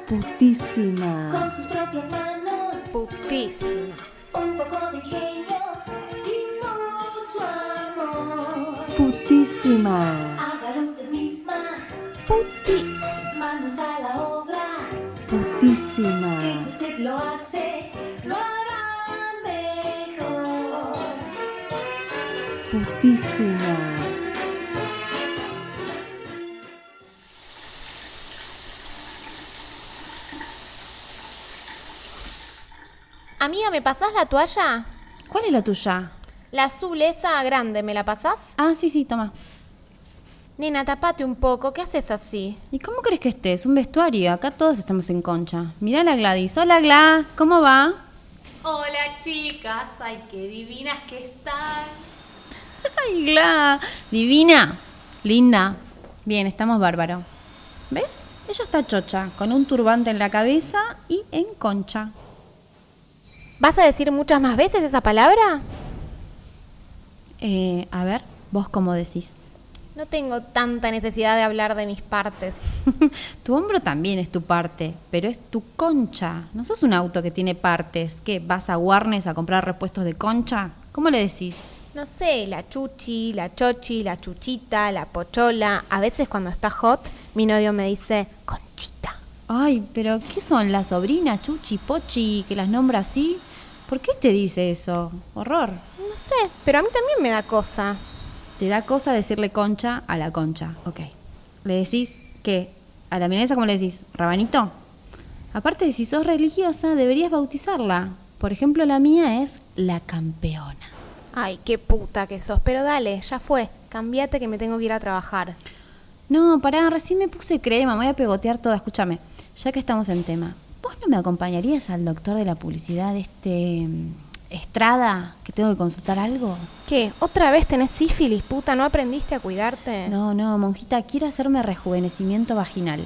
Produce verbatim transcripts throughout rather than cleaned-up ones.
Putísima. Con sus propias manos. Putísima. Un poco de ingenio y mucho amor. Putísima. Hágalo usted misma. Putísima. Manos a la obra. Putísima. Que si usted lo hace, lo hará mejor. Putísima. Amiga, ¿me pasás la toalla? ¿Cuál es la tuya? La azul esa grande, ¿me la pasás? Ah, sí, sí, toma. Nena, tapate un poco, ¿qué haces así? ¿Y cómo crees que esté? Es un vestuario, acá todos estamos en concha. Mirá la Gladys. Hola, Gla, ¿cómo va? Hola chicas, ay qué divinas que están. Ay, Gla, divina, linda. Bien, estamos bárbaro. ¿Ves? Ella está chocha, con un turbante en la cabeza y en concha. ¿Vas a decir muchas más veces esa palabra? Eh, a ver, vos cómo decís. No tengo tanta necesidad de hablar de mis partes. Tu hombro también es tu parte, pero es tu concha. No sos un auto que tiene partes. ¿Qué? ¿Vas a Warnes a comprar repuestos de concha? ¿Cómo le decís? No sé, la chuchi, la chochi, la chuchita, la pochola. A veces cuando está hot, mi novio me dice conchita. Ay, pero ¿qué son? ¿La sobrina, Chuchi, Pochi, que las nombra así? ¿Por qué te dice eso? Horror. No sé, pero a mí también me da cosa. Te da cosa decirle concha a la concha. Ok. ¿Le decís qué? ¿A la milanesa cómo le decís? ¿Rabanito? Aparte, si sos religiosa, deberías bautizarla. Por ejemplo, la mía es la campeona. Ay, qué puta que sos. Pero dale, ya fue. Cambiate que me tengo que ir a trabajar. No, pará, recién me puse crema, me voy a pegotear toda. Escúchame, ya que estamos en tema, ¿vos no me acompañarías al doctor de la publicidad, este Estrada, que tengo que consultar algo? ¿Qué? ¿Otra vez tenés sífilis, puta? ¿No aprendiste a cuidarte? No, no, monjita, quiero hacerme rejuvenecimiento vaginal.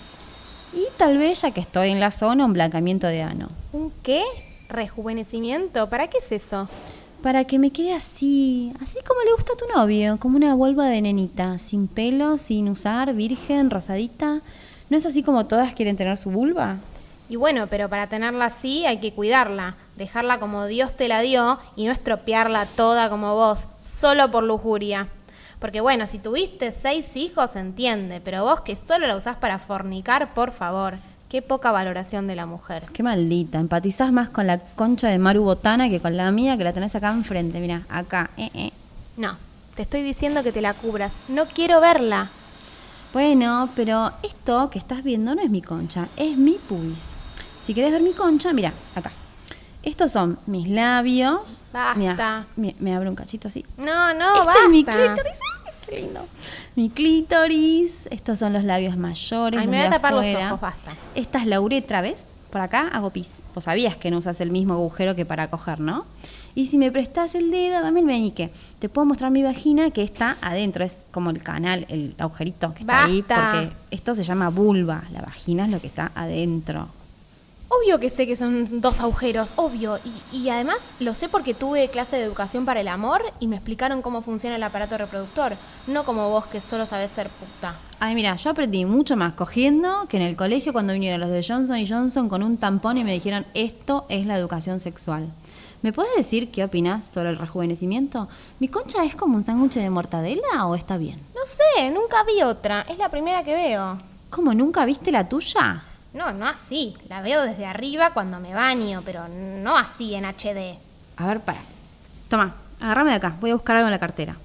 Y tal vez, ya que estoy en la zona, un blanqueamiento de ano. ¿Un qué? ¿Rejuvenecimiento? ¿Para qué es eso? Para que me quede así, así como le gusta a tu novio, como una vulva de nenita, sin pelo, sin usar, virgen, rosadita. ¿No es así como todas quieren tener su vulva? Y bueno, pero para tenerla así hay que cuidarla, dejarla como Dios te la dio y no estropearla toda como vos, solo por lujuria. Porque bueno, si tuviste seis hijos se entiende, pero vos que solo la usás para fornicar, por favor. Qué poca valoración de la mujer. Qué maldita, empatizás más con la concha de Maru Botana que con la mía, que la tenés acá enfrente, mirá, acá, eh, eh. No, te estoy diciendo que te la cubras, no quiero verla. Bueno, pero esto que estás viendo no es mi concha, es mi pubis. Si querés ver mi concha, mira, acá. Estos son mis labios. Basta. Mirá, me, me abro un cachito así. No, no, este basta. es mi clítoris. Ay, qué lindo. Mi clítoris. Estos son los labios mayores. Ay, los me de voy a tapar los afuera. ojos, basta. Esta es la uretra, ¿ves? Por acá hago pis. Vos sabías que no usas el mismo agujero que para coger, ¿no? Y si me prestás el dedo, dame el meñique. Te puedo mostrar mi vagina que está adentro. Es como el canal, el agujerito que está ahí. Basta. Porque esto se llama vulva. La vagina es lo que está adentro. Obvio que sé que son dos agujeros, obvio. Y, y además lo sé porque tuve clase de educación para el amor y me explicaron cómo funciona el aparato reproductor. No como vos que solo sabés ser puta. Ay, mira, yo aprendí mucho más cogiendo que en el colegio cuando vinieron los de Johnson y Johnson con un tampón y me dijeron esto es la educación sexual. ¿Me puedes decir qué opinas sobre el rejuvenecimiento? ¿Mi concha es como un sándwich de mortadela o está bien? No sé, nunca vi otra. Es la primera que veo. ¿Cómo, nunca viste la tuya? No, no así. La veo desde arriba cuando me baño, pero no así en H D. A ver, para. Toma, agárrame de acá. Voy a buscar algo en la cartera.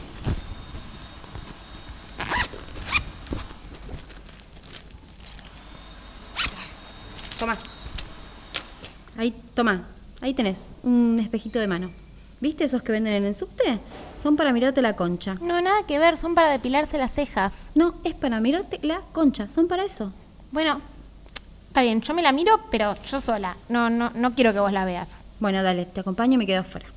Toma. Ahí, toma. Ahí tenés un espejito de mano. ¿Viste esos que venden en el subte? Son para mirarte la concha. No, nada que ver. Son para depilarse las cejas. No, es para mirarte la concha. Son para eso. Bueno, está bien. Yo me la miro, pero yo sola. No, no, no quiero que vos la veas. Bueno, dale, te acompaño y me quedo afuera.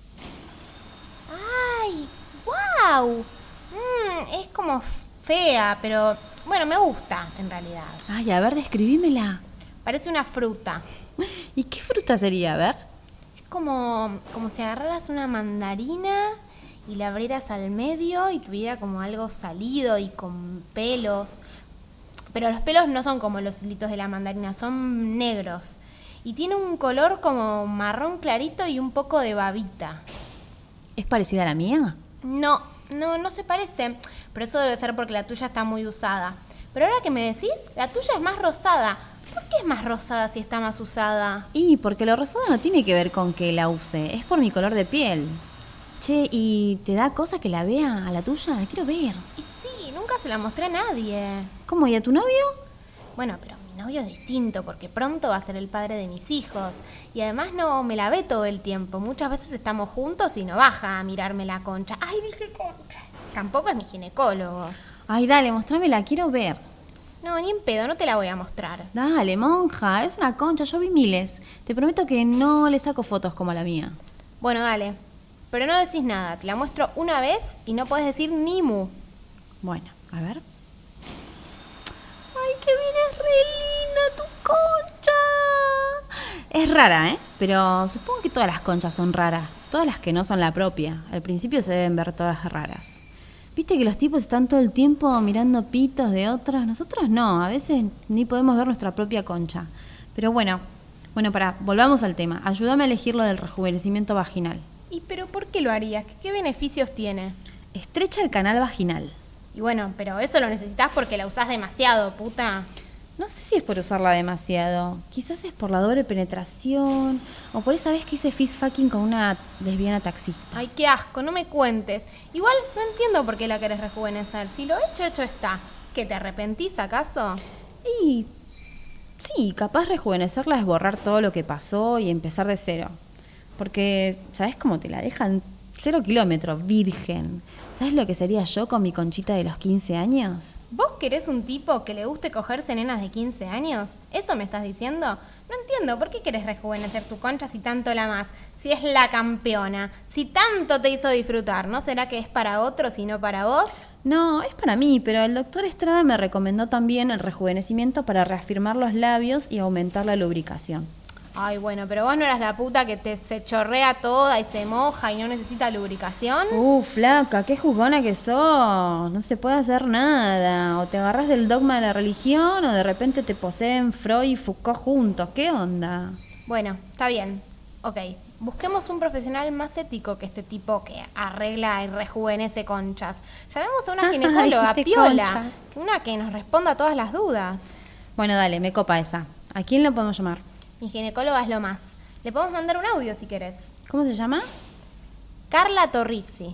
¡Ay! ¡Wow! Mm, es como fea, pero bueno, me gusta en realidad. Ay, a ver, describímela. Parece una fruta. ¿Y qué fruta sería? A ver. Es como, como si agarraras una mandarina y la abrieras al medio y tuviera como algo salido y con pelos. Pero los pelos no son como los hilitos de la mandarina, son negros. Y tiene un color como marrón clarito y un poco de babita. ¿Es parecida a la mía? No, no, no se parece. Pero eso debe ser porque la tuya está muy usada. Pero ahora que me decís, la tuya es más rosada. ¿Por qué es más rosada si está más usada? Y porque lo rosado no tiene que ver con que la use, es por mi color de piel. Che, ¿y te da cosa que la vea a la tuya? La quiero ver. Y sí, nunca se la mostré a nadie. ¿Cómo? ¿Y a tu novio? Bueno, pero mi novio es distinto porque pronto va a ser el padre de mis hijos. Y además no me la ve todo el tiempo. Muchas veces estamos juntos y no baja a mirarme la concha. ¡Ay, dije concha! Tampoco es mi ginecólogo. Ay, dale, mostrámela, quiero ver. No, ni en pedo, no te la voy a mostrar. Dale, monja, es una concha, yo vi miles. Te prometo que no le saco fotos como a la mía. Bueno, dale. Pero no decís nada, te la muestro una vez y no podés decir ni mu. Bueno, a ver. ¡Ay, qué bien, es re linda tu concha! Es rara, ¿eh? Pero supongo que todas las conchas son raras. Todas las que no son la propia. Al principio se deben ver todas raras. ¿Viste que los tipos están todo el tiempo mirando pitos de otras? Nosotros no, a veces ni podemos ver nuestra propia concha. Pero bueno, bueno, pará, volvamos al tema. Ayúdame a elegir lo del rejuvenecimiento vaginal. ¿Y pero por qué lo harías? ¿Qué, qué beneficios tiene? Estrecha el canal vaginal. Y bueno, pero eso lo necesitas porque la usás demasiado, puta. No sé si es por usarla demasiado. Quizás es por la doble penetración. O por esa vez que hice fist fucking con una lesbiana taxista. Ay, qué asco, no me cuentes. Igual no entiendo por qué la querés rejuvenecer. Si lo hecho, hecho está. ¿Qué, te arrepentís acaso? Y sí, capaz rejuvenecerla es borrar todo lo que pasó y empezar de cero. Porque, ¿sabes cómo te la dejan? Cero kilómetros, virgen. ¿Sabes lo que sería yo con mi conchita de los quince años? ¿Vos querés un tipo que le guste cogerse nenas de quince años? ¿Eso me estás diciendo? No entiendo, ¿por qué querés rejuvenecer tu concha si tanto la amás? Si es la campeona, si tanto te hizo disfrutar, ¿no será que es para otros y no para vos? No, es para mí, pero el doctor Estrada me recomendó también el rejuvenecimiento para reafirmar los labios y aumentar la lubricación. Ay, bueno, pero vos no eras la puta que te se chorrea toda y se moja y no necesita lubricación. Uh, flaca, qué jugona que sos. No se puede hacer nada. O te agarras del dogma de la religión o de repente te poseen Freud y Foucault juntos. ¿Qué onda? Bueno, está bien. Ok, busquemos un profesional más ético que este tipo que arregla y rejuvenece conchas. Llamemos a una ginecóloga, Dijiste piola, concha. una que nos responda a todas las dudas. Bueno, dale, me copa esa. ¿A quién lo podemos llamar? Mi ginecóloga es lo más. Le podemos mandar un audio si querés. ¿Cómo se llama? Carla Torrisi.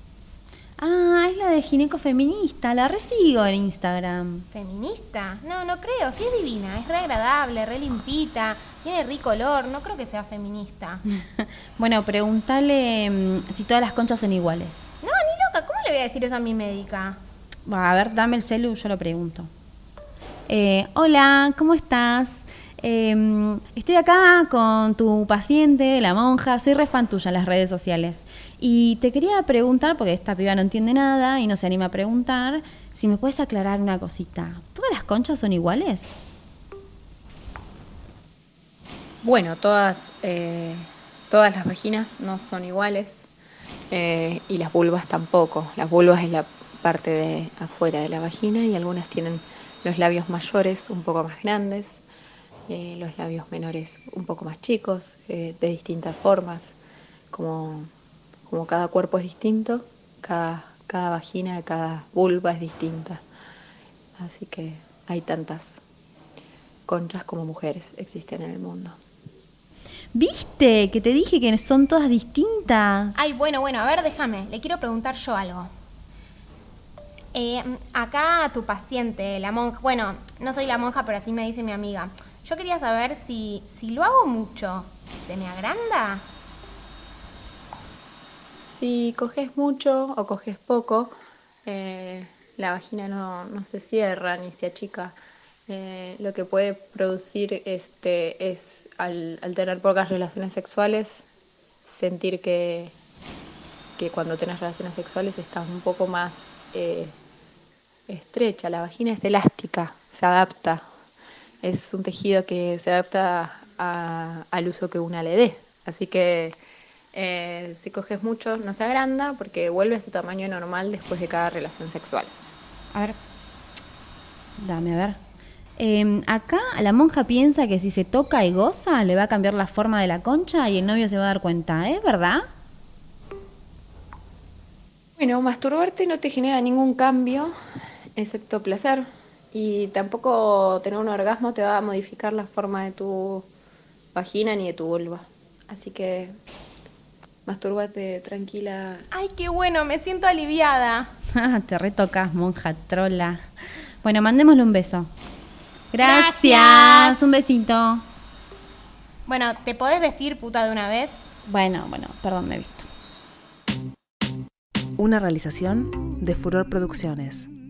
Ah, es la de gineco feminista. La resigo en Instagram. ¿Feminista? No, no creo. Sí es divina. Es re agradable, re limpita. Tiene rico olor. No creo que sea feminista. Bueno, pregúntale mm, si todas las conchas son iguales. No, ni loca. ¿Cómo le voy a decir eso a mi médica? Va, a ver, dame el celu, yo lo pregunto. Eh, hola, ¿cómo estás? Eh, estoy acá con tu paciente, la monja. Soy re fan tuya en las redes sociales. Y te quería preguntar, porque esta piba no entiende nada y no se anima a preguntar, si me puedes aclarar una cosita. ¿Todas las conchas son iguales? Bueno, todas, eh, todas las vaginas no son iguales eh, y las vulvas tampoco. Las vulvas es la parte de afuera de la vagina y algunas tienen los labios mayores un poco más grandes, eh, los labios menores un poco más chicos, eh, de distintas formas. Como, como cada cuerpo es distinto, cada, cada vagina, cada vulva es distinta. Así que hay tantas conchas como mujeres existen en el mundo. ¿Viste? Que te dije que son todas distintas. Ay, bueno, bueno, a ver, déjame. Le quiero preguntar yo algo. Eh, acá a tu paciente, la monja, bueno, no soy la monja, pero así me dice mi amiga. Yo quería saber si, si lo hago mucho, ¿se me agranda? Si coges mucho o coges poco, eh, la vagina no, no se cierra ni se achica. Eh, lo que puede producir este es, al, al tener pocas relaciones sexuales, sentir que, que cuando tenés relaciones sexuales estás un poco más eh, estrecha. La vagina es elástica, se adapta. Es un tejido que se adapta a, al uso que una le dé. Así que eh, si coges mucho no se agranda porque vuelve a su tamaño normal después de cada relación sexual. A ver. Dame, a ver. Eh, acá la monja piensa que si se toca y goza, le va a cambiar la forma de la concha y el novio se va a dar cuenta, ¿es verdad? Bueno, masturbarte no te genera ningún cambio, excepto placer. Y tampoco tener un orgasmo te va a modificar la forma de tu vagina ni de tu vulva. Así que mastúrbate tranquila. Ay, qué bueno, me siento aliviada. Ah, te retocas, monja trola. Bueno, mandémosle un beso. Gracias. Gracias. Un besito. Bueno, ¿te podés vestir, puta, de una vez? Bueno, bueno, perdón, me he visto. Una realización de Furor Producciones.